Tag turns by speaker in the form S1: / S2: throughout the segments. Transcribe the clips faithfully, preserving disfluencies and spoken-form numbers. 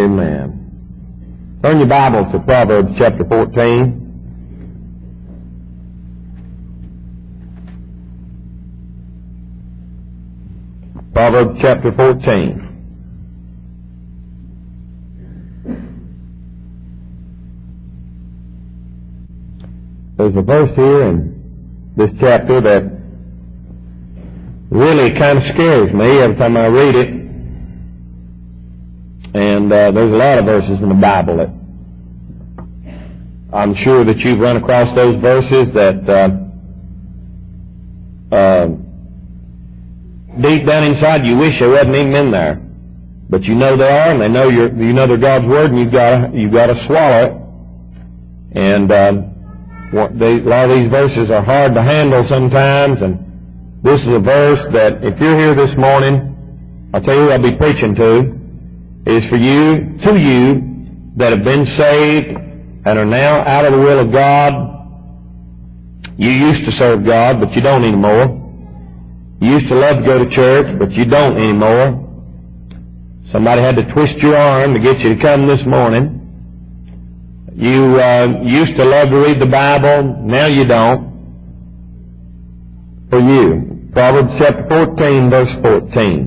S1: Amen. Turn your Bible to Proverbs chapter fourteen. Proverbs chapter fourteen. There's a verse here in this chapter that really kind of scares me every time I read it. And uh, there's a lot of verses in the Bible that I'm sure that you've run across those verses that uh, uh, deep down inside you wish they wasn't even in there. But you know they are, and they know you're, you know they're God's Word, and you've got to, you've got to swallow it. And uh, what they, a lot of these verses are hard to handle sometimes, and this is a verse that if you're here this morning, I'll tell you who I'll be preaching to, is for you, to you, that have been saved and are now out of the will of God. You used to serve God, but you don't anymore. You used to love to go to church, but you don't anymore. Somebody had to twist your arm to get you to come this morning. You uh, used to love to read the Bible, now you don't. For you, Proverbs chapter fourteen, verse fourteen.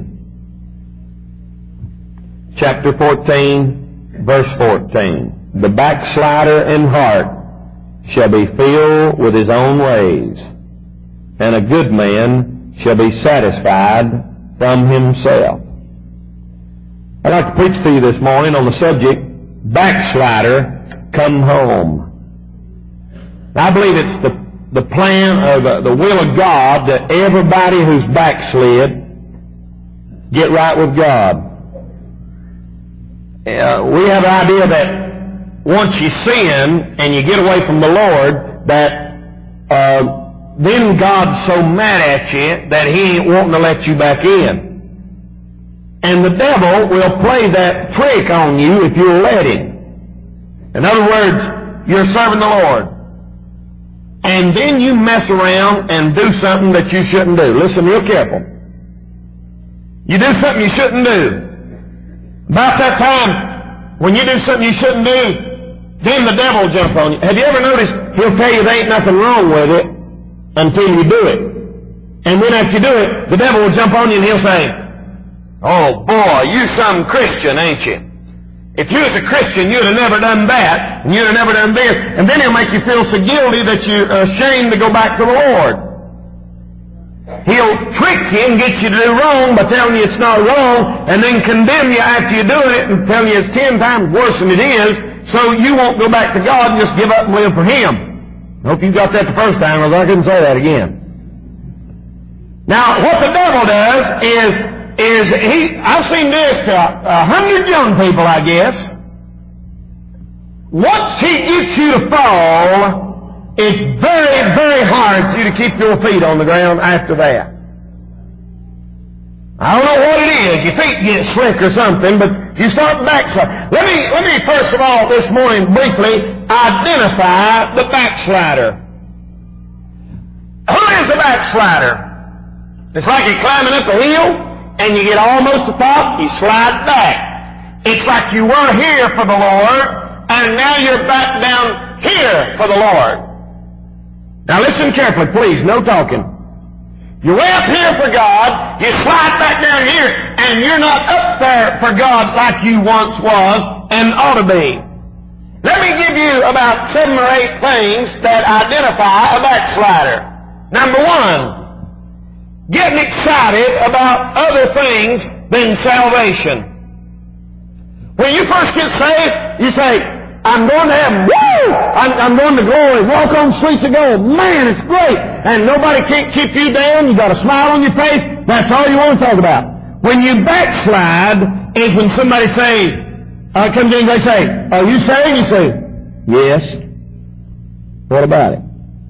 S1: Chapter fourteen, verse fourteen. The backslider in heart shall be filled with his own ways, and a good man shall be satisfied from himself. I'd like to preach to you this morning on the subject, backslider, come home. I believe it's the, the plan or the, the will of God that everybody who's backslid get right with God. Uh, we have an idea that once you sin and you get away from the Lord, that uh, then God's so mad at you that He ain't wanting to let you back in. And the devil will play that trick on you if you'll let him. In other words, you're serving the Lord, and then you mess around and do something that you shouldn't do. Listen real careful. You do something you shouldn't do. About that time, when you do something you shouldn't do, then the devil will jump on you. Have you ever noticed he'll tell you there ain't nothing wrong with it until you do it? And then after you do it, the devil will jump on you and he'll say, "Oh boy, you some Christian, ain't you? If you was a Christian, you'd have never done that, and you'd have never done this." And then he'll make you feel so guilty that you're ashamed to go back to the Lord. He'll trick you and get you to do wrong by telling you it's not wrong, and then condemn you after you do it and tell you it's ten times worse than it is, so you won't go back to God and just give up and live for Him. I hope you got that the first time, or I couldn't say that again. Now, what the devil does is is he, I've seen this to a hundred young people, I guess. Once he gets you to fall, it's very, very hard for you to keep your feet on the ground after that. I don't know what it is. Your feet get slick or something, but you start backsliding. Let me, let me first of all this morning briefly identify the backslider. Who is a backslider? It's like you're climbing up a hill, and you get almost to the top, you slide back. It's like you were here for the Lord, and now you're back down here for the Lord. Now listen carefully, please, no talking. You're way up here for God, you slide back down here, and you're not up there for God like you once was and ought to be. Let me give you about seven or eight things that identify a backslider. Number one, getting excited about other things than salvation. When you first get saved, you say, "I'm going to heaven. Woo! I'm, I'm going to glory. Walk on the streets of gold. Man, it's great." And nobody can't keep you down. You got a smile on your face. That's all you want to talk about. When you backslide is when somebody says, uh, comes in and they say, "Are you saved?" You say, "Yes." What about it?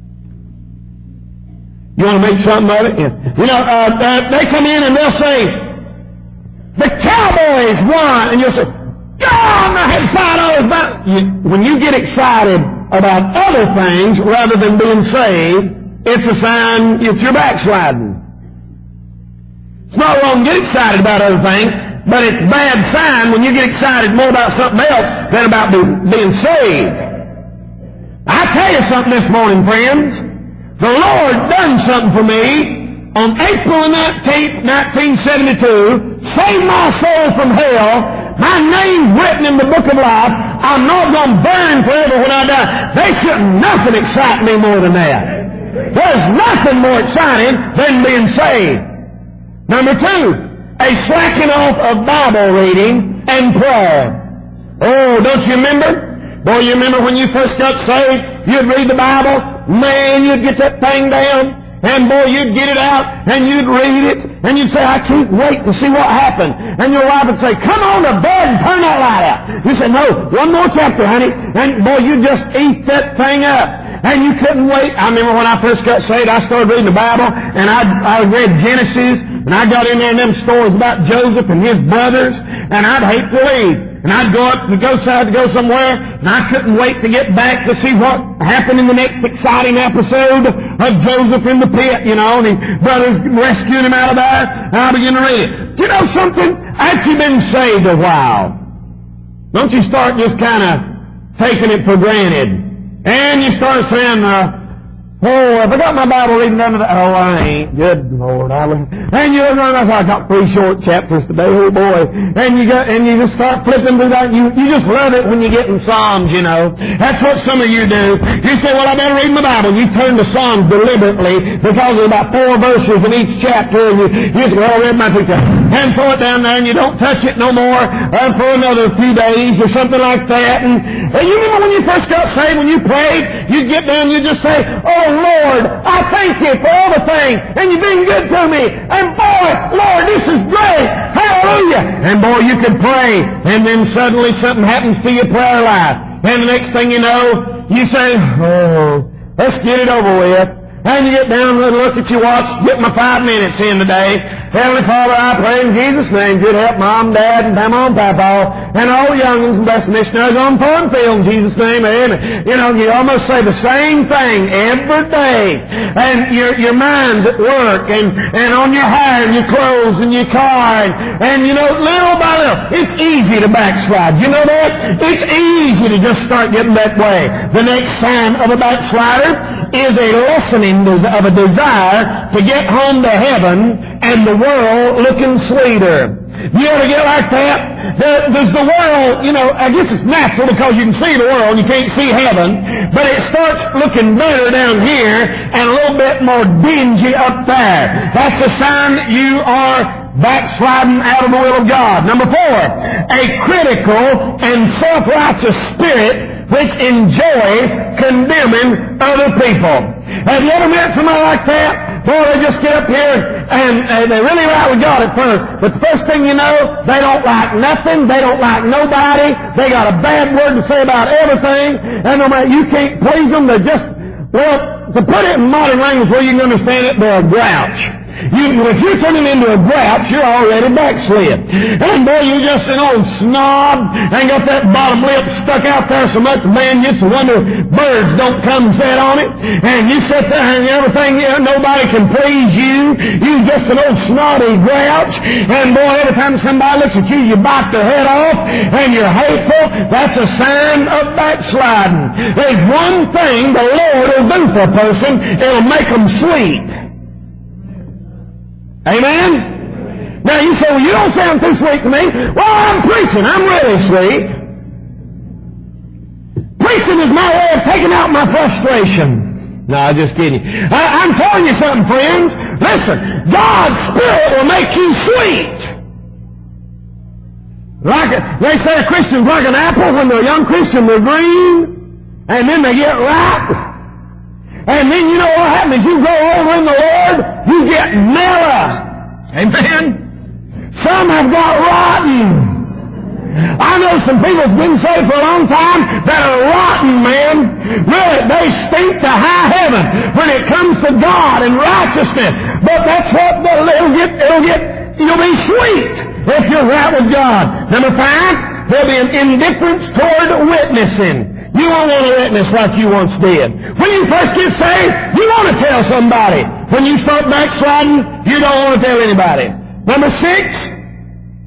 S1: You want to make something of it? Yeah. You know, uh, uh, they come in and they'll say, "The Cowboys won," and you'll say, "God, I had five dollars back." You, when you get excited about other things rather than being saved, it's a sign it's your backsliding. It's not wrong to get excited about other things, But it's a bad sign when you get excited more about something else than about be, being saved. I tell you something this morning, friends. The Lord done something for me on April nineteenth, nineteen seventy-two, saved my soul from hell. My name's written in the book of life. I'm not going to burn forever when I die. There shouldn't nothing excite me more than that. There's nothing more exciting than being saved. Number two, a slacking off of Bible reading and prayer. Oh, don't you remember? Boy, you remember when you first got saved, you'd read the Bible, man, you'd get that thing down, and boy, you'd get it out, and you'd read it, and you'd say, I can't wait to see what happened. And your wife would say, come on to bed and turn that light out. You say, no, one more chapter, honey. And boy, you'd just eat that thing up. And you couldn't wait. I remember when I first got saved, I started reading the Bible, and I, I read Genesis, and I got in there in them stories about Joseph and his brothers, and I'd hate to leave. And I'd go up to go south to go somewhere, and I couldn't wait to get back to see what happened in the next exciting episode of Joseph in the pit, you know, and his brothers rescuing him out of there, and I began to read it. Do you know something? After you've been saved a while, don't you start just kind of taking it for granted? And you start saying, uh, oh, have I got my Bible reading under the, oh, I ain't. Good Lord, I and you know, I got three short chapters today, oh boy. And you got, and you just start flipping through that. You, you just love it when you get in Psalms, you know. That's what some of you do. You say, well, I better read my Bible. You turn to Psalms deliberately because there's about four verses in each chapter, and you, you just, well, read my picture. And throw it down there, and you don't touch it no more uh, for another few days or something like that. And, and you remember when you first got saved, when you prayed, you'd get down, you'd just say, oh, Lord, I thank you for all the things, and you've been good to me, and boy, Lord, this is great, hallelujah. And boy, you could pray, and then suddenly something happens to your prayer life, and the next thing you know, you say, oh, let's get it over with. And you get down and look at your watch, get my five minutes in today. Heavenly Father, I pray in Jesus' name, good help Mom, Dad, and Mama and Papa, and all the young'uns and blessed missionaries on foreign field in Jesus' name, amen. You know, you almost say the same thing every day. And your, your mind's at work, and, and on your hair, and your clothes, and your car, and, and you know, little by little, it's easy to backslide. You know that? It's easy to just start getting that way. The next sign of a backslider is a lessening of a desire to get home to heaven and the world looking sweeter. You ever get like that? Does the world, you know, I guess it's natural because you can see the world and you can't see heaven, but it starts looking better down here and a little bit more dingy up there. That's a sign that you are backsliding out of the will of God. Number four, a critical and self-righteous spirit which enjoys condemning other people. Have you ever met somebody like that? Boy, they just get up here and uh, they're really right with God at first. But the first thing you know, they don't like nothing. They don't like nobody. They got a bad word to say about everything. And no matter, you can't please them. They're just, well, to put it in modern language where you can understand it, they're a grouch. You, if you're turning into a grouch, you're already backslid. And boy, you're just an old snob and got that bottom lip stuck out there so much, man, you just wonder birds don't come and sit on it. And you sit there and everything, you know, nobody can please you. You're just an old snobby grouch. And boy, every time somebody looks at you, you bite their head off and you're hateful. That's a sign of backsliding. There's one thing the Lord will do for a person. It'll make them sweet. Amen? Now you say, well, you don't sound too sweet to me. Well, I'm preaching. I'm really sweet. Preaching is my way of taking out my frustration. No, I'm just kidding. I, I'm telling you something, friends. Listen, God's Spirit will make you sweet. Like a, they say a Christian's like an apple. When they're a young Christian, they're green. And then they get ripe. And then you know what happens? You grow older in the Lord, you get mellow. Amen? Some have got rotten. I know some people who've been saved for a long time that are rotten, man. Really, they stink to high heaven when it comes to God and righteousness. But that's what it'll get, it'll get, you'll be sweet if you're right with God. Number five, there'll be an indifference toward witnessing. You won't want to witness like you once did. When you first get saved, you want to tell somebody. When you start backsliding, you don't want to tell anybody. Number six,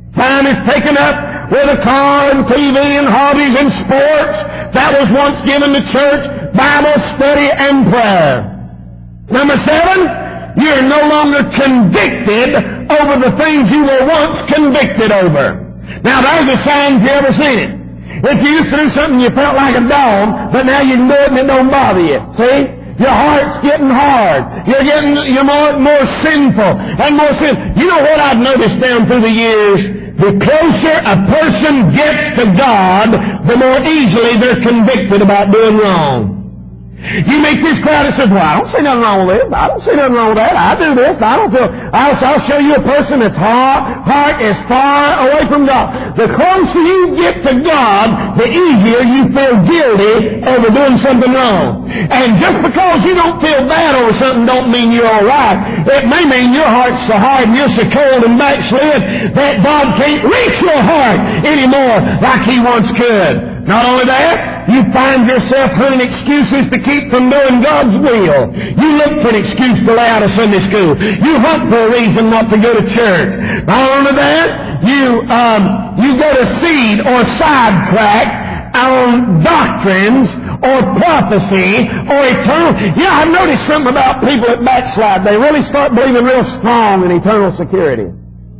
S1: Time is taken up with a car and T V and hobbies and sports that was once given to church, Bible study, and prayer. Number seven, you're no longer convicted over the things you were once convicted over. Now, there's a sign if you ever seen it. If you used to do something you felt like a dog, but now you can do it and it don't bother you. See? Your heart's getting hard. You're getting, you're more, more sinful and more sin. You know what I've noticed down through the years? The closer a person gets to God, the more easily they're convicted about doing wrong. You meet this crowd that says, well, I don't see nothing wrong with this. I don't see nothing wrong with that. I do this. I don't feel... I'll, I'll show you a person that's heart, heart is far away from God. The closer you get to God, the easier you feel guilty over doing something wrong. And just because you don't feel bad over something don't mean you're all right. It may mean your heart's so hard and you're so cold and backslid that God can't reach your heart anymore like He once could. Not only that, you find yourself hunting excuses to keep from doing God's will. You look for an excuse to lay out of Sunday school. You hunt for a reason not to go to church. Not only that, you um, you go to seed or sidetrack on doctrines or prophecy or eternal. Yeah, I've noticed something about people that backslide. They really start believing real strong in eternal security.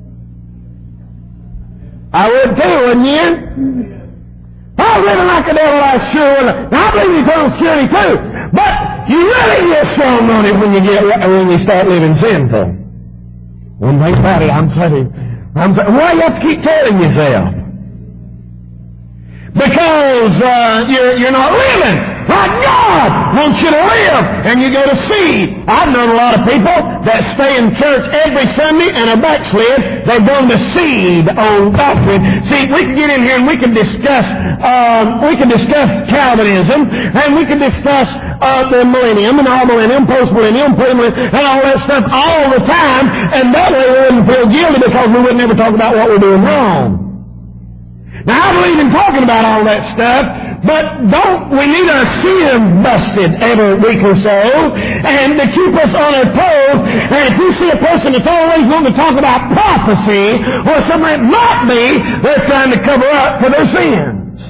S1: I would too, wouldn't you? I was living like the devil, I sure would. Now, I believe in eternal security too. But you really get strong on it when you get when you start living sinful. One thing about it, I'm telling you, I'm saying, why you have to keep telling yourself? Because uh, you're you're not living like God wants you to live, and you go to seed. I've known a lot of people that stay in church every Sunday and are backslid. They've gone to seed on doctrine. See, we can get in here and we can discuss um, we can discuss Calvinism, and we can discuss uh, the millennium and all millennium, post millennium, pre millennium, and all that stuff all the time, and that way we wouldn't feel guilty because we would never talk about what we're doing wrong. Now, I believe in talking about all that stuff, but don't, we need our sins busted every week or so, and to keep us on our toes. And if you see a person that's always wanting to talk about prophecy, or something that might be, they're trying to cover up for their sins.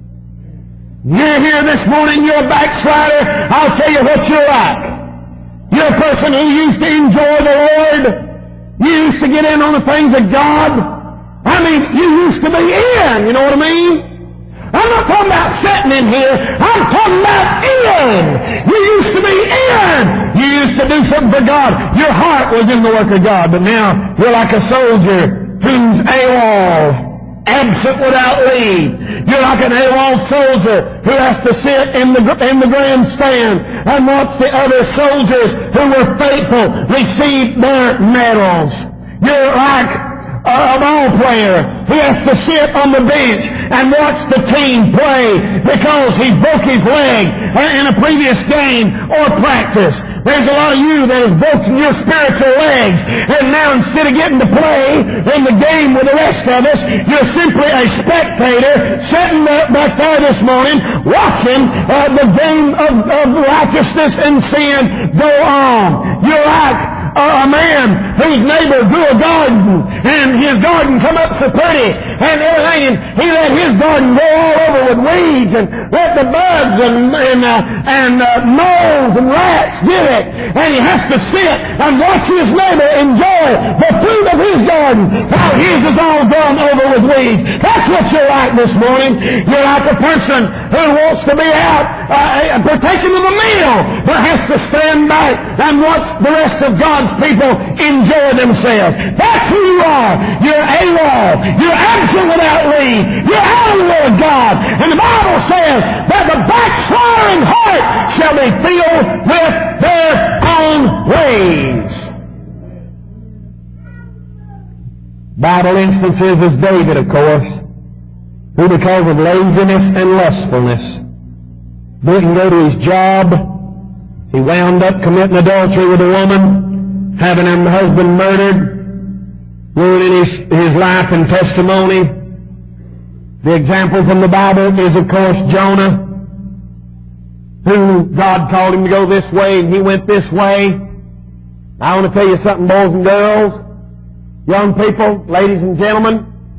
S1: You're here this morning, you're a backslider, I'll tell you what you're like. You're a person who used to enjoy the Lord, you used to get in on the things of God. I mean, you used to be in, you know what I mean? I'm not talking about sitting in here, I'm talking about in! You used to be in! You used to do something for God. Your heart was in the work of God, but now you're like a soldier who's AWOL, absent without leave. You're like an AWOL soldier who has to sit in the, in the grandstand and watch the other soldiers who were faithful receive their medals. You're like a ball player who has to sit on the bench and watch the team play because he broke his leg in a previous game or practice. There's a lot of you that have broken your spiritual legs, and now instead of getting to play in the game with the rest of us, you're simply a spectator sitting back there this morning watching uh, the game of, of righteousness and sin go on. You're like a man whose neighbor grew a garden, and his garden come up so pretty and everything, and he let his garden go all over with weeds and let the bugs and and, uh, and uh, moles and rats get it, and he has to sit and watch his neighbor enjoy the fruit of his garden while his is all gone over with weeds. That's what you're like this morning. You're like a person who wants to be out uh, partaking of a meal but has to stand back and watch the rest of God's people enjoy themselves. That's who you are. You're AWOL. You're absent without leave. You're out of the will of God. And the Bible says that the backsliding heart shall be filled with their own ways. Bible instances is David, of course, who because of laziness and lustfulness didn't go to his job. He wound up committing adultery with a woman, having her husband murdered, ruining his, his life and testimony. The example from the Bible is, of course, Jonah, who God called him to go this way, and he went this way. I want to tell you something, boys and girls, young people, ladies and gentlemen.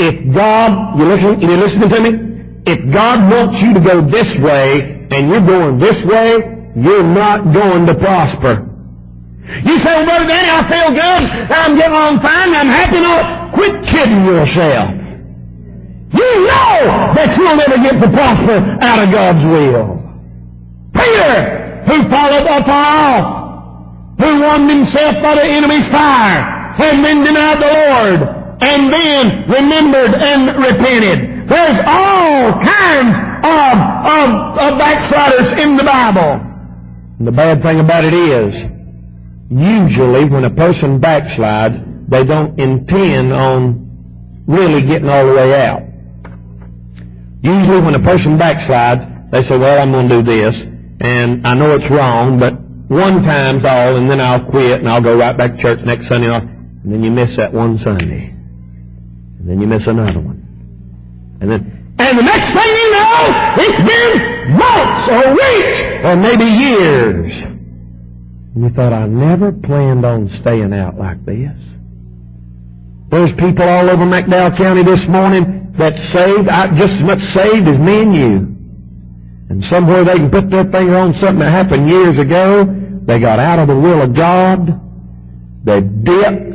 S1: if God, you listen, you listening to me? If God wants you to go this way and you're going this way, you're not going to prosper. You say, well, Brother Danny, I feel good. I'm getting along fine. I'm happy. No, quit kidding yourself. You know that you'll never get to prosper out of God's will. Peter, who followed afar off, who warmed himself by the enemy's fire, and then denied the Lord, and then remembered and repented. There's all kinds of, of, of backsliders in the Bible. And the bad thing about it is, usually when a person backslides, they don't intend on really getting all the way out. Usually when a person backslides, they say, well, I'm going to do this, and I know it's wrong, but one time's all, and then I'll quit, and I'll go right back to church next Sunday, and then you miss that one Sunday. And then you miss another one. And then, and the next thing you know, it's been months or weeks or maybe years. And you thought, I never planned on staying out like this. There's people all over McDowell County this morning that's saved, just as much saved as me and you. And somewhere they can put their finger on something that happened years ago. They got out of the will of God. They dipped.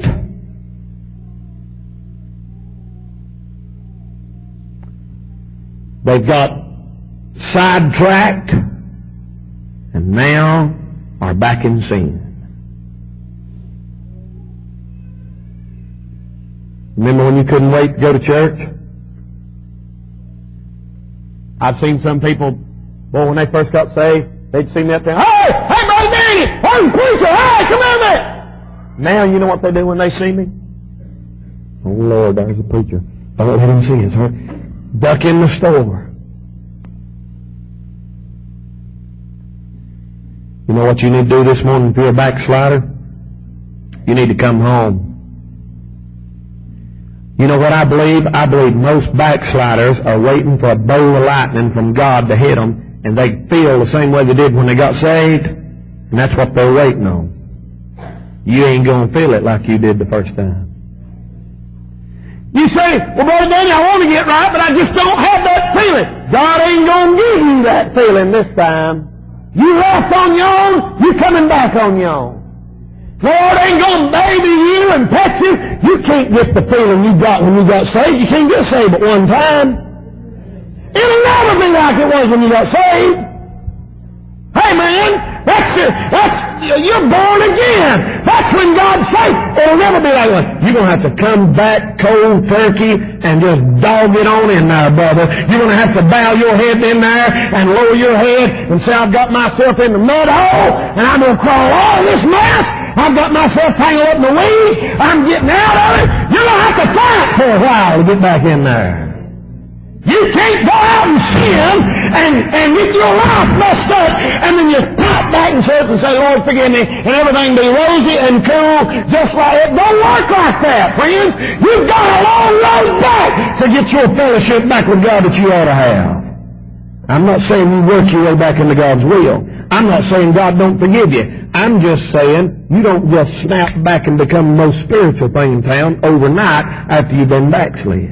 S1: They've got sidetracked. And now are back in sin. Remember when you couldn't wait to go to church? I've seen some people, boy, when they first got saved, they'd see me up there, hey, hey, Brother Danny, I'm the preacher, hey, come in there. Now you know what they do when they see me? Oh, Lord, there's a preacher. Don't let him see us, huh? Duck in the store. You know what you need to do this morning if you're a backslider? You need to come home. You know what I believe? I believe most backsliders are waiting for a bolt of lightning from God to hit them, and they feel the same way they did when they got saved, and that's what they're waiting on. You ain't going to feel it like you did the first time. You say, well, Brother Danny, I want to get right, but I just don't have that feeling. God ain't going to give you that feeling this time. You left on your own, you coming back on your own. Lord ain't going to baby you and pet you. You can't get the feeling you got when you got saved. You can't get saved at one time. It'll never be like it was when you got saved. Hey man, that's your, that's, you're born again. That's when God saved. It'll never be like that. You're going to have to come back cold turkey and just dog it on in there, brother. You're going to have to bow your head in there and lower your head and say, I've got myself in the mud hole and I'm going to crawl all this mess. I've got myself tangled up in the weeds. I'm getting out of it. You're going to have to fight for a while to get back in there. You can't go out and sin and, and get your life messed up and then you pop back in church and say, Lord, forgive me, and everything be rosy and cool just like it. Don't work like that, friends. You've got a long road back to get your fellowship back with God that you ought to have. I'm not saying you work your way back into God's will. I'm not saying God don't forgive you. I'm just saying you don't just snap back and become the most spiritual thing in town overnight after you've been backslid.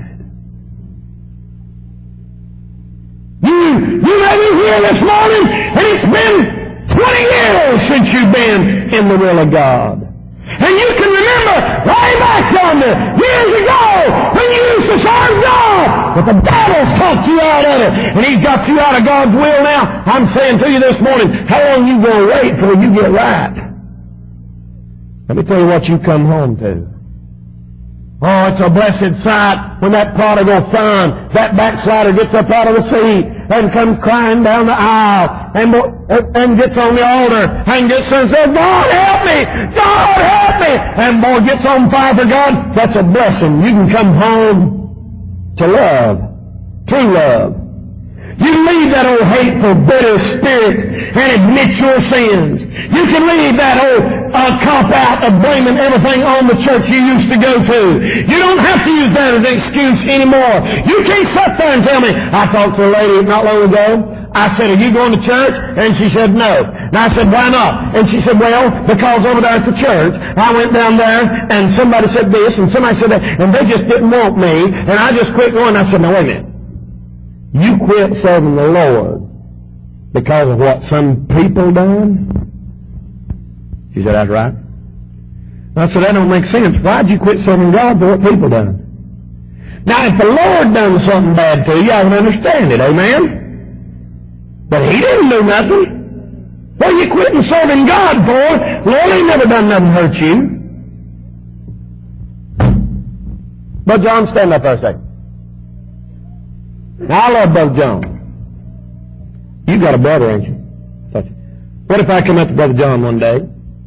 S1: You, you may be here this morning and it's been twenty years since you've been in the will of God. And you can remember way back yonder, years ago, when you used to serve God, but the devil's talked you out of it, and he's got you out of God's will now. I'm saying to you this morning, how long you going to wait till you get right? Let me tell you what you come home to. Oh, it's a blessed sight when that prodigal son, that backslider gets up out of the seat and comes crying down the aisle and, and gets on the altar and gets there and says, God help me! God help me! And boy gets on fire for God. That's a blessing. You can come home to love, true love. You can leave that old hateful, bitter spirit and admit your sins. You can leave that old uh, cop-out of blaming everything on the church you used to go to. You don't have to use that as an excuse anymore. You can't sit there and tell me, I talked to a lady not long ago. I said, are you going to church? And she said, no. And I said, why not? And she said, well, because over there at the church, I went down there, and somebody said this, and somebody said that, and they just didn't want me, and I just quit going. I said, now wait a minute. You quit serving the Lord because of what some people done? She said, that's right. I said, that don't make sense. Why'd you quit serving God for what people done? Now, if the Lord done something bad to you, I can understand it, amen? But He didn't do nothing. What are you quitting serving God for? Lord ain't never done nothing to hurt you. Brother John, stand up for a second. Now, I love Brother John. You got a brother, ain't you? What if I come up to Brother John one day?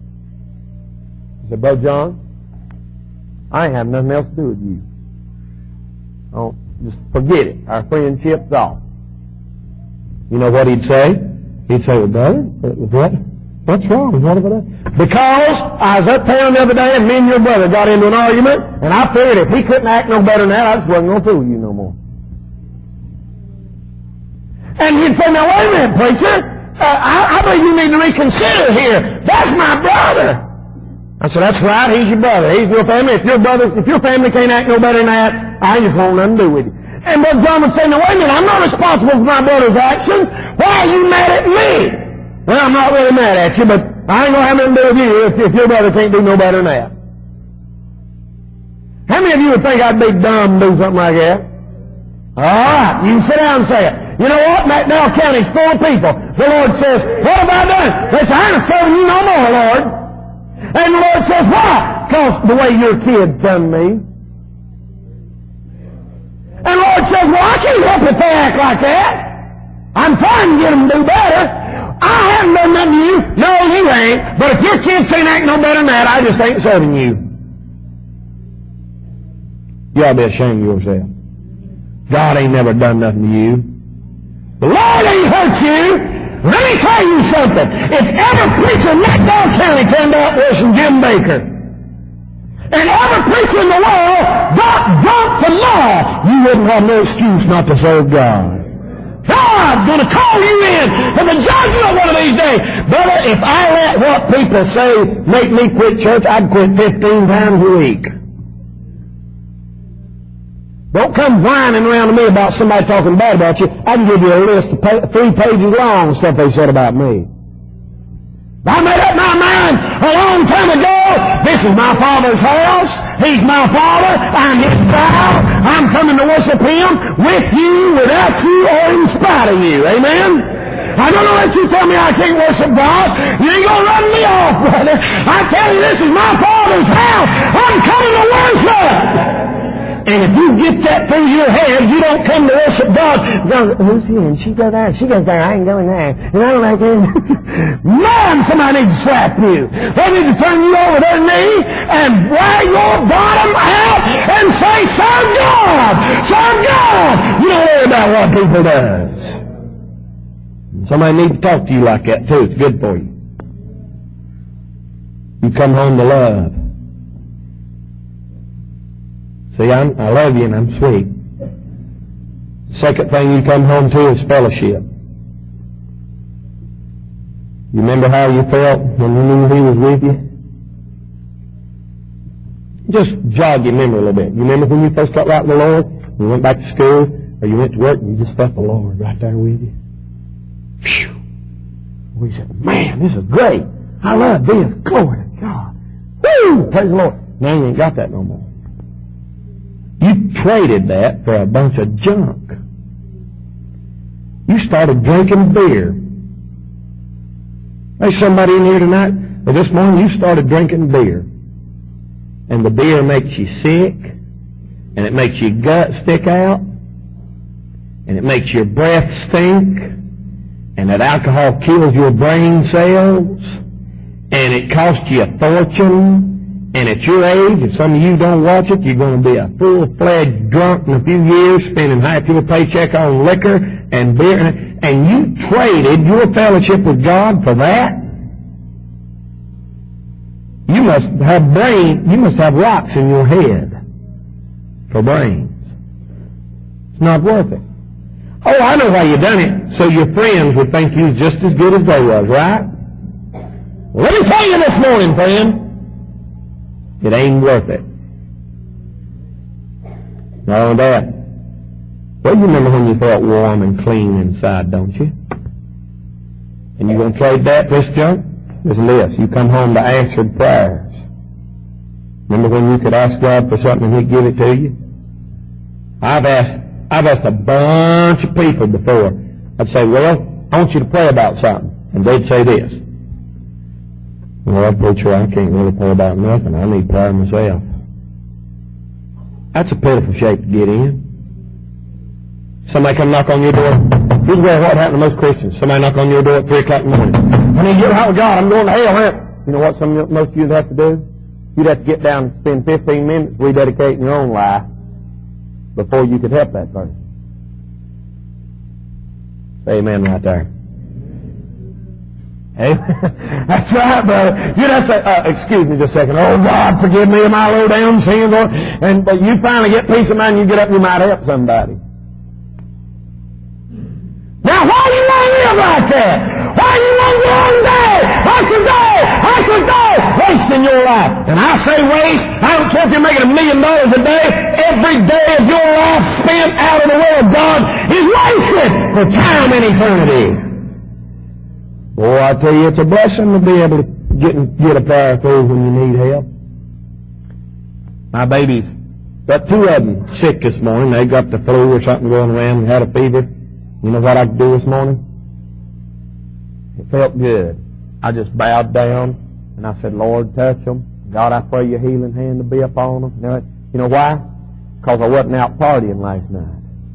S1: I said, Brother John, I ain't have nothing else to do with you. Oh, just forget it. Our friendship's off. You know what he'd say? He'd say, well, brother, what? What's wrong? What have I done? Because I was uptown the other day and me and your brother got into an argument, and I figured if we couldn't act no better than that, I just wasn't going to fool you no more. And he'd say, now wait a minute, preacher. Uh, I, I believe you need to reconsider here. That's my brother. I said, that's right, he's your brother. He's your family. If your brother, if your family can't act no better than that, I just want nothing to do with you. And Brother John would say, now wait a minute, I'm not responsible for my brother's actions. Why are you mad at me? Well, I'm not really mad at you, but I ain't gonna have nothing to do with you if, if your brother can't do no better than that. How many of you would think I'd be dumb to do something like that? All right, you can sit down and say it. You know what? McDowell County's full of people. The Lord says, what have I done? They say, I ain't serving you no more, Lord. And the Lord says, why? Because the way your kids done me. And the Lord says, well, I can't help if they act like that. I'm trying to get them to do better. I haven't done nothing to you. No, you ain't. But if your kids can't act no better than that, I just ain't serving you. You ought to be ashamed of yourself. God ain't never done nothing to you. The Lord ain't hurt you. Let me tell you something. If every preacher in McDowell County turned out worse than Jim Baker, and every preacher in the world got drunk tomorrow, you wouldn't have no excuse not to serve God. God's going to call you in for the judgment one of these days. Brother, if I let what people say make me quit church, I'd quit fifteen times a week. Don't come whining around to me about somebody talking bad about you. I can give you a list of pa- three pages long of stuff they said about me. I made up my mind a long time ago. This is my Father's house. He's my Father. I'm His child. I'm coming to worship Him with you, without you, or in spite of you. Amen? I don't know let you tell me I can't worship God. You ain't going to run me off, brother. I tell you, this is my Father's house. I'm coming to worship. And if you get that through your head, you don't come to worship God. Go, who's here? And she goes there. She goes there. I ain't going there. And I don't like it. Man, somebody needs to slap you. They need to turn you over their knee and wear your bottom out and say, serve God! Serve God! You don't worry about what people does. Somebody needs to talk to you like that too. It's good for you. You come home to love. See, I'm, I love you and I'm sweet. Second thing you come home to is fellowship. You remember how you felt when you knew He was with you? Just jog your memory a little bit. You remember when you first got right with the Lord? You went back to school or you went to work and you just felt the Lord right there with you? Phew! We said, man, this is great. I love this. Glory to God. Woo! Praise the Lord. Now you ain't got that no more. You traded that for a bunch of junk. You started drinking beer. There's somebody in here tonight, or this morning, you started drinking beer. And the beer makes you sick, and it makes your gut stick out, and it makes your breath stink, and that alcohol kills your brain cells, and it costs you a fortune. And at your age, if some of you don't watch it, you're going to be a full-fledged drunk in a few years, spending half your paycheck on liquor and beer. And you traded your fellowship with God for that? You must have brain, you must have rocks in your head for brains. It's not worth it. Oh, I know why you done it. So your friends would think you was just as good as they was, right? Well, let me tell you this morning, friend, it ain't worth it. Not only that, well, you remember when you felt warm and clean inside, don't you? And you gonna trade that for this junk? Listen to this. You come home to answered prayers. Remember when you could ask God for something and He'd give it to you? I've asked, I've asked a bunch of people before. I'd say, well, I want you to pray about something. And they'd say this. Well, preacher, I can't really pray about nothing. I need prayer myself. That's a pitiful shape to get in. Somebody come knock on your door. Here's where what happened to most Christians. Somebody knock on your door at three o'clock in the morning. I need to get out with God. I'm going to hell, man. You know what some most of you would have to do? You'd have to get down and spend fifteen minutes rededicating your own life before you could help that person. Say amen right there. Amen. That's right, brother. You'd have to say, uh, excuse me just a second. Oh, God, forgive me of my low down sins. And but you finally get peace of mind, you get up and you might help somebody. Now, why do you want to live like that? Why do you want to go on day after day after day wasting your life? And I say waste. I don't care if you're making a million dollars a day. Every day of your life spent out of the way of God is wasted for time and eternity. Boy, I tell you, it's a blessing to be able to get, get a prayer through when you need help. My babies, got two of them sick this morning. They got the flu or something going around and had a fever. You know what I could do this morning? It felt good. I just bowed down and I said, Lord, touch them. God, I pray your healing hand to be upon them. You know, you know why? Because I wasn't out partying last night.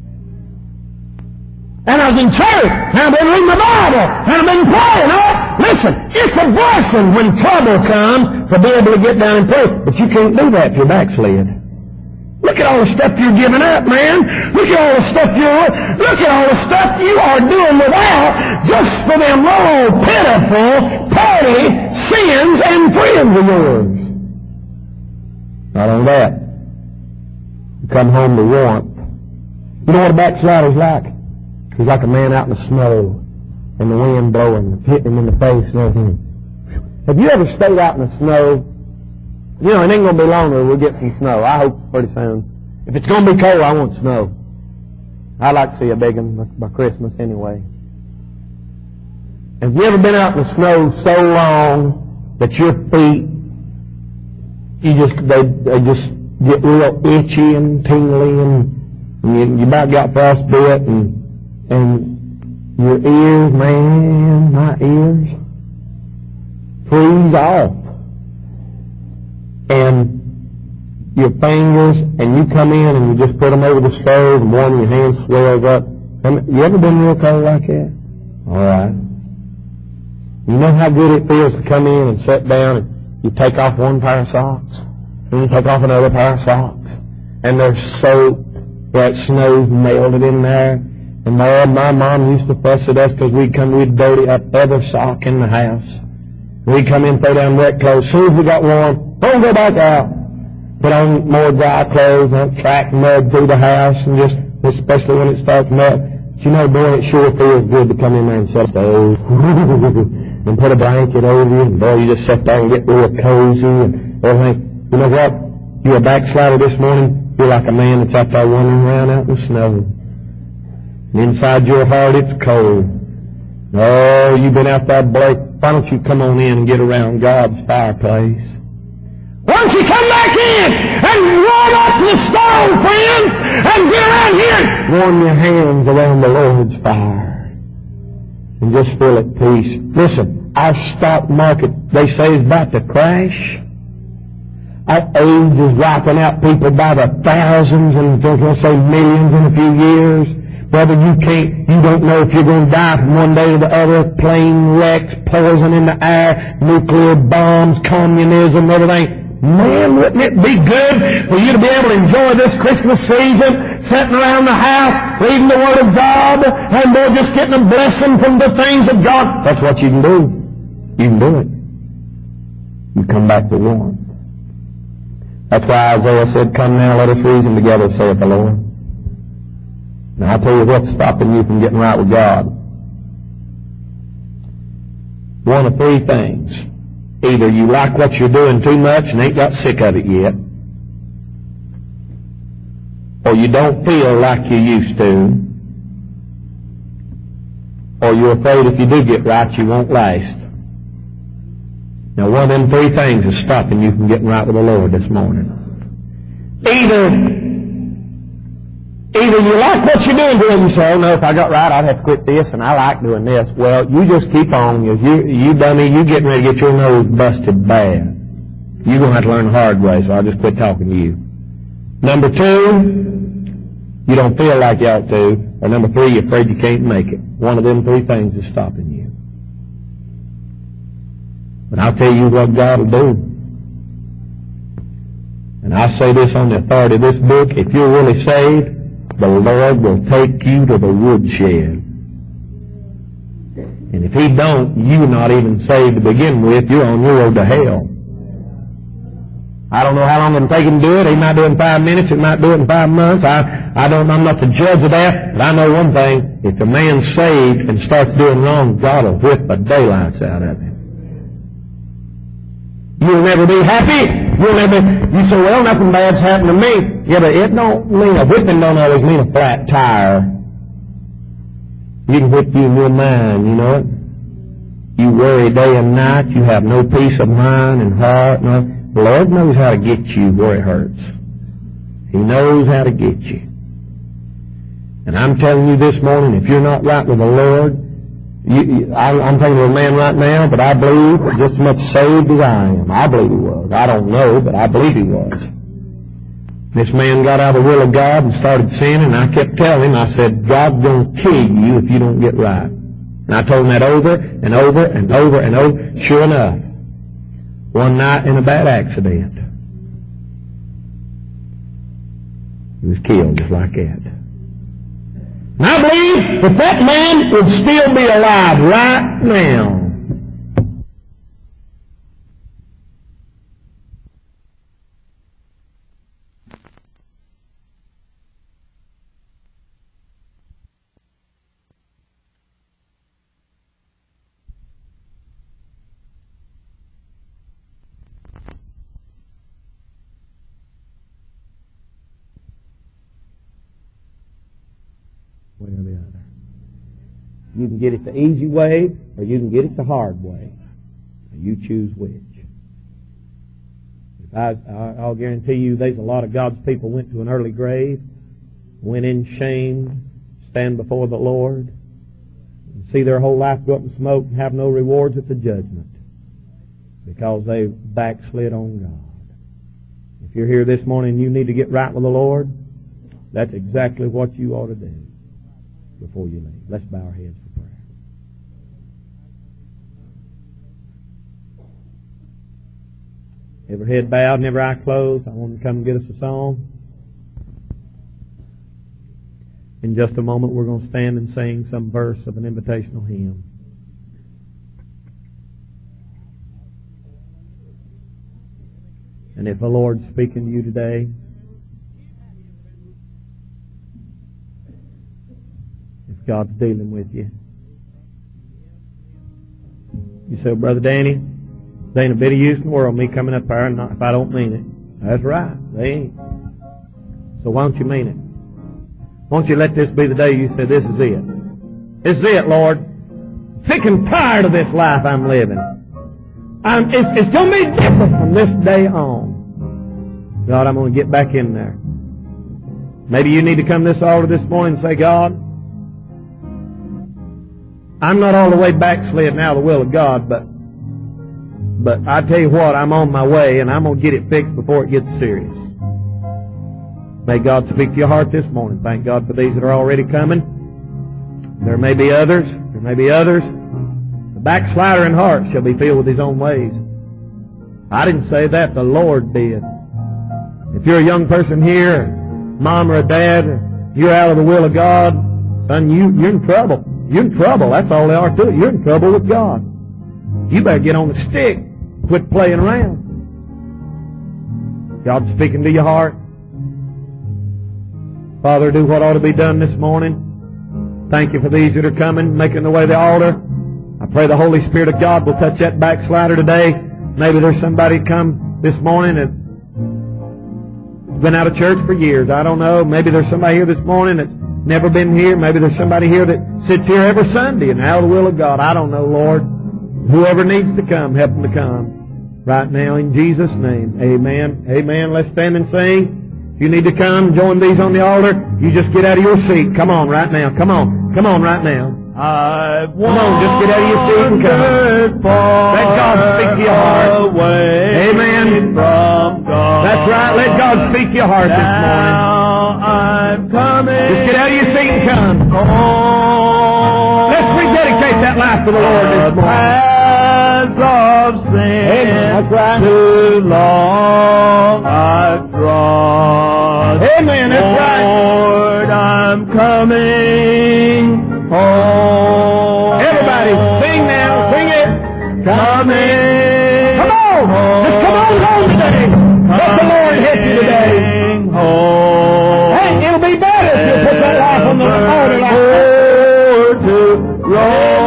S1: And I was in church, and I've been reading the Bible, and I've been praying. Oh, listen, it's a blessing when trouble comes to be able to get down and pray. But you can't do that if you're backslid. Look at all the stuff you're giving up, man. Look at all the stuff you're, look at all the stuff you are doing without just for them little pitiful, petty sins and friends of yours. Not only that, you come home to warmth. You know what a backslider's like? He's like a man out in the snow and the wind blowing, hitting him in the face and everything. Have you ever stayed out in the snow? You know, it ain't going to be long till we'll get some snow. I hope pretty soon. If it's going to be cold, I want snow. I'd like to see a big one by Christmas anyway. Have you ever been out in the snow so long that your feet, you just, they, they just get real itchy and tingly and, and you, you about got frostbite and And your ears, man, my ears, freeze off. And your fingers, and you come in and you just put them over the stove and one of your hands swells up. You ever been real cold like that? All right. You know how good it feels to come in and sit down and you take off one pair of socks and you take off another pair of socks and they're soaked, that snow's melted in there. And Lord, my mom used to fuss at us because we'd come, we'd dirty up every sock in the house. We'd come in, throw down wet clothes. As soon as we got warm, don't go back out. Put on more dry clothes, don't track mud through the house, and just, especially when it starts mud. But you know, boy, it sure feels good to come in there and set stove and put a blanket over you, and boy, you just sit there and get real cozy and everything. You know what? You're a backslider this morning. You're like a man that's out there wandering around out in the snow. And inside your heart, it's cold. Oh, you've been out there, Blake. Why don't you come on in and get around God's fireplace? Why don't you come back in and warm up the stove, friend, and get around here and warm your hands around the Lord's fire and just feel at peace. Listen, our stock market, they say, is about to crash. Our age is wiping out people by the thousands and they're going to say millions in a few years. Brother, you can't, you don't know if you're going to die from one day to the other. Plane wrecks, poison in the air, nuclear bombs, communism, everything. Man, wouldn't it be good for you to be able to enjoy this Christmas season, sitting around the house, reading the Word of God, and boy, just getting a blessing from the things of God. That's what you can do. You can do it. You come back to warmth. That's why Isaiah said, come now, let us reason together, saith the Lord. And I'll tell you what's stopping you from getting right with God. One of three things. Either you like what you're doing too much and ain't got sick of it yet, or you don't feel like you used to, or you're afraid if you do get right, you won't last. Now, one of them three things is stopping you from getting right with the Lord this morning. Either, either you like what you're doing, and you say, oh no, if I got right, I'd have to quit this, and I like doing this. Well, you just keep on. You, you dummy, you getting ready to get your nose busted bad. You're going to have to learn the hard way, so I'll just quit talking to you. Number two, you don't feel like you ought to. Or number three, you're afraid you can't make it. One of them three things is stopping you. But I'll tell you what God will do. And I say this on the authority of this book, if you're really saved, the Lord will take you to the woodshed. And if He don't, you're not even saved to begin with. You're on your road to hell. I don't know how long it'll take Him to do it. He might do it in five minutes. He might do it in five months. I, I don't, I'm not the judge of that. But I know one thing. If a man's saved and starts doing wrong, God will whip the daylights out of him. You'll never be happy. You'll never, you say, well, nothing bad's happened to me. Yeah, but it don't mean, a whipping don't always mean a flat tire. You can whip you in your mind, you know it. You worry day and night. You have no peace of mind and heart. No. The Lord knows how to get you where it hurts. He knows how to get you. And I'm telling you this morning, if you're not right with the Lord, you, you, I, I'm talking to a man right now, but I believe just as much saved as I am. I believe he was. I don't know, but I believe he was. This man got out of the will of God and started sinning, and I kept telling him, I said, God's going to kill you if you don't get right. And I told him that over and over and over and over. Sure enough, one night in a bad accident, he was killed just like that. And I believe if that man would still be alive right now, way or the other. You can get it the easy way, or you can get it the hard way. You choose which. If I, I'll guarantee you there's a lot of God's people went to an early grave, went in shame, stand before the Lord, and see their whole life go up in smoke and have no rewards at the judgment because they backslid on God. If you're here this morning and you need to get right with the Lord, that's exactly what you ought to do before you leave. Let's bow our heads for prayer. Every head bowed and every eye closed. I want to come and get us a song. In just a moment we're going to stand and sing some verse of an invitational hymn. And if the Lord's speaking to you today, God's dealing with you. You say, Brother Danny, there ain't a bit of use in the world me coming up there and not, if I don't mean it. That's right. They ain't. So why don't you mean it? Why don't you let this be the day you say, this is it. This is it, Lord. Sick and tired of this life I'm living. I'm, it's, it's going to be different from this day on. God, I'm going to get back in there. Maybe you need to come to this altar this morning and say, God, I'm not all the way backslid now the will of God, but but I tell you what, I'm on my way, and I'm going to get it fixed before it gets serious. May God speak to your heart this morning. Thank God for these that are already coming. There may be others. There may be others. The backslider in heart shall be filled with his own ways. I didn't say that. The Lord did. If you're a young person here, mom or a dad, you're out of the will of God, son, you, you're in trouble. You're in trouble. That's all they are to it. You're in trouble with God. You better get on the stick. Quit playing around. God's speaking to your heart. Father, do what ought to be done this morning. Thank you for these that are coming, making their way to the altar. I pray the Holy Spirit of God will touch that backslider today. Maybe there's somebody come this morning that's been out of church for years. I don't know. Maybe there's somebody here this morning that's never been here. Maybe there's somebody here that sits here every Sunday and out of the will of God. I don't know, Lord. Whoever needs to come, help them to come. Right now, in Jesus' name. Amen. Amen. Let's stand and sing. If you need to come, join these on the altar, you just get out of your seat. Come on right now. Come on. Come on right now.
S2: I've
S1: Come on, just get out of your seat and come. Let God speak to your heart. Amen.
S2: From God.
S1: That's right. Let God speak to your heart this morning.
S2: Now I'm coming.
S1: Just get out of your seat and come.
S2: Home.
S1: Let's rededicate that life to the Lord this morning.
S2: Of sin.
S1: Amen. That's right.
S2: Too long I've drawn.
S1: Amen. That's right.
S2: Lord, I'm coming home.
S1: Everybody, sing now. Sing it.
S2: Coming.
S1: Come on. Just come on home today. Let the Lord hit you today.
S2: Home.
S1: Hey, it'll be better if you put that life on the altar like that.
S2: To Rome.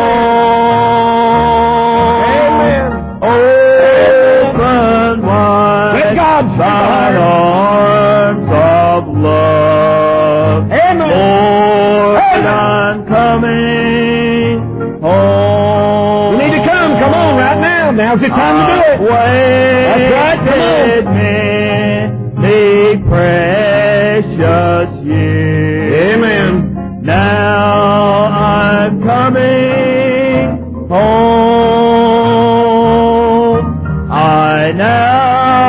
S2: Thine arms of love.
S1: Amen.
S2: Lord,
S1: Amen.
S2: I'm coming home.
S1: You need to come. Come on right now. Now's your time to do it. That's right. Come on.
S2: Many precious years.
S1: Amen.
S2: Now I'm coming home. I now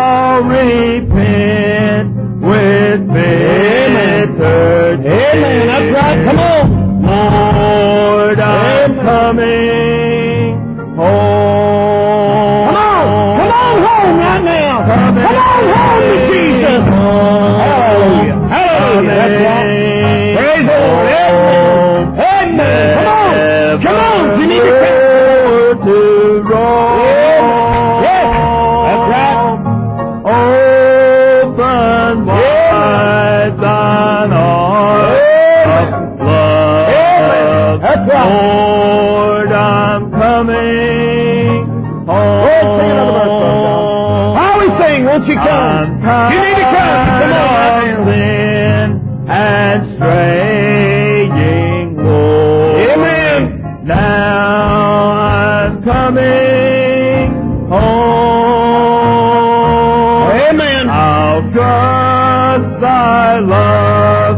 S2: repent with bitter tears.
S1: Amen. That's right. Come on.
S2: Lord, I'm
S1: Amen.
S2: coming home.
S1: Come on. Come on home right now.
S2: Coming
S1: Come on home to Jesus.
S2: home.
S1: Hallelujah. Hallelujah. That's right. Praise the Lord. Amen. Amen. Come on. Come on. You need to come.
S2: To Rome.
S1: Yes. That's right.
S2: Open wide thine arms of love.
S1: That's right.
S2: Lord, I'm coming home.
S1: Oh, sing another verse, Brother John. How we sing, won't you come? You need to come. Come on right now.
S2: Sin and straying, Lord.
S1: Amen.
S2: Now I'm coming home.
S1: Amen.
S2: I'll trust thy love,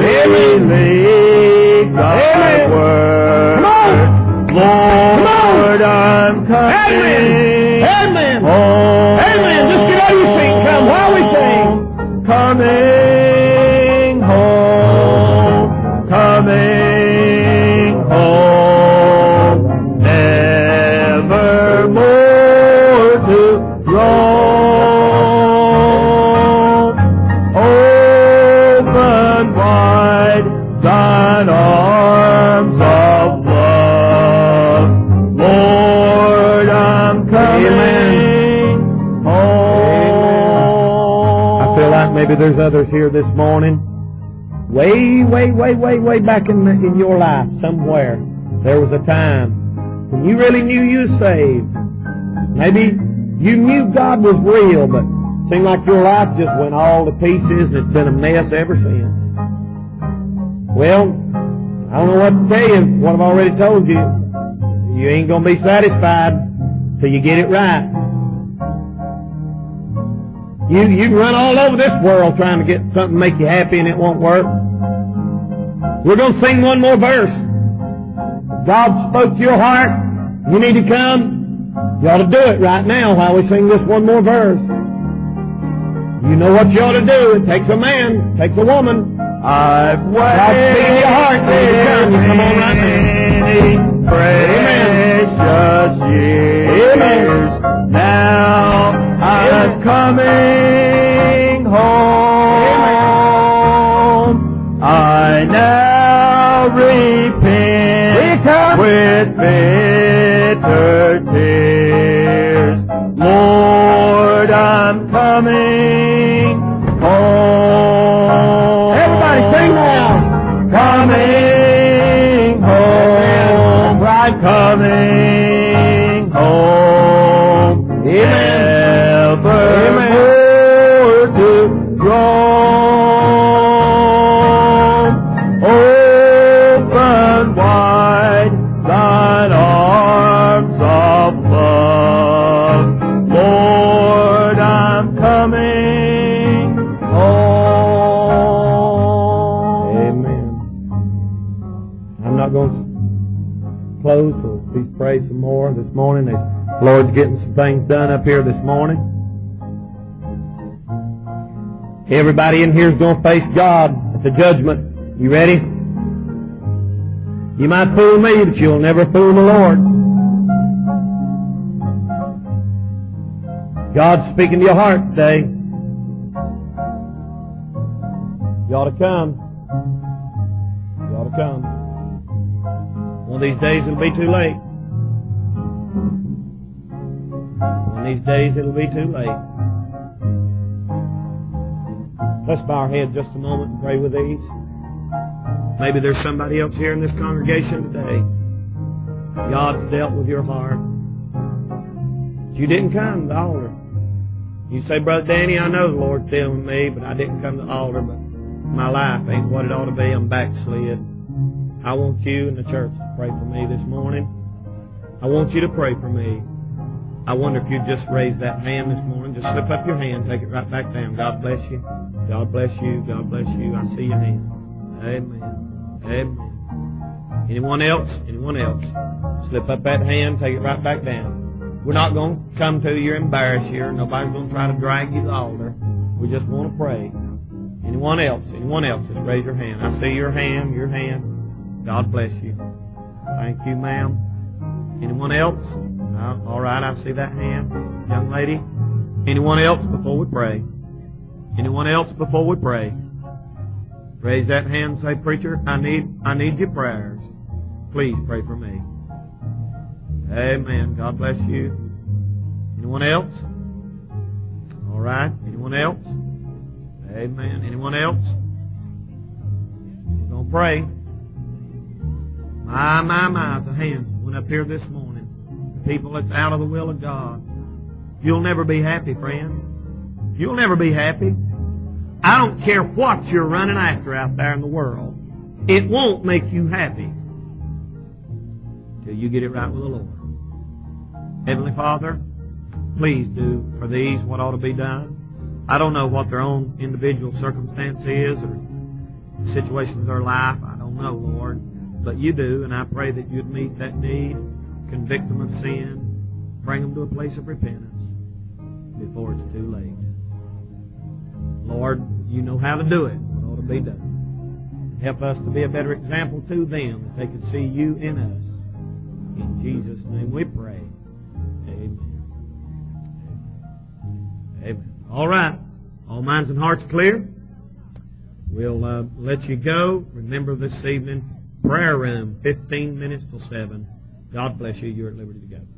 S2: believe thy
S1: Amen.
S2: word.
S1: Come on.
S2: Lord, I'm coming
S1: Amen.
S2: home.
S1: Amen. Just get out of your seat and come while we sing.
S2: Coming home, coming home, nevermore to Rome. Open wide thine arms of love. Lord, I'm coming home.
S1: I feel like maybe there's others here this morning. Way, way, way, way, way back in the, in your life somewhere, there was a time when you really knew you was saved. Maybe you knew God was real, but it seemed like your life just went all to pieces and it's been a mess ever since. Well, I don't know what to tell you, what I've already told you. You ain't going to be satisfied till you get it right. You, you can run all over this world trying to get something to make you happy and it won't work. We're going to sing one more verse. God spoke to your heart. You need to come. You ought to do it right now while we sing this one more verse. You know what you ought to do. It takes a man, it takes a woman.
S2: I've
S1: God speak to your heart. You need to come. You come on right now.
S2: Precious years.
S1: Amen.
S2: Now I'm coming home. I now repent with bitter tears. Lord, I'm coming home.
S1: Everybody sing
S2: I'm coming home. Amen. Evermore to Rome. Open wide thine arms of love. Lord, I'm coming home. Amen. I'm not going to close, so please pray some more this morning. The Lord's getting some things done up here this morning. Everybody in here is going to face God at the judgment. You ready? You might fool me, but you'll never fool the Lord. God's speaking to your heart today. You ought to come. You ought to come. One of these days it'll be too late. One of these days it'll be too late. Let's bow our heads just a moment and pray with these. Maybe there's somebody else here in this congregation today. God's dealt with your heart. You didn't come to the altar. You say, Brother Danny, I know the Lord's dealing with me, but I didn't come to the altar, but my life ain't what it ought to be. I'm backslid. I want you and the church to pray for me this morning. I want you to pray for me. I wonder if you'd just raise that hand this morning. Just slip up your hand, take it right back down. God bless you. God bless you. God bless you. I see your hand. Amen. Amen. Anyone else? Anyone else? Slip up that hand, take it right back down. We're not going to come to you, embarrass you. Nobody's going to try to drag you to the altar. We just want to pray. Anyone else? Anyone else? Just raise your hand. I see your hand, your hand. God bless you. Thank you, ma'am. Anyone else? Uh, all right, I see that hand. Young lady. Anyone else before we pray? Anyone else before we pray? Raise that hand and say, Preacher, I need, I need your prayers. Please pray for me. Amen. God bless you. Anyone else? All right. Anyone else? Amen. Anyone else? We're going to pray. My, my, my, the hands went up here this morning. The people that's out of the will of God. You'll never be happy, friend. You'll never be happy. I don't care what you're running after out there in the world. It won't make you happy till you get it right with the Lord. Heavenly Father, please do for these what ought to be done. I don't know what their own individual circumstance is or situations of their life. I don't know, Lord. But you do, and I pray that you'd meet that need, convict them of sin, bring them to a place of repentance before it's too late. Lord, you know how to do it, what ought to be done. Help us to be a better example to them, that they can see you in us. In Jesus' name we pray. Amen. Amen. All right. All minds and hearts clear? We'll uh, let you go. Remember this evening, prayer room, fifteen minutes till seven. God bless you. You're at liberty to go.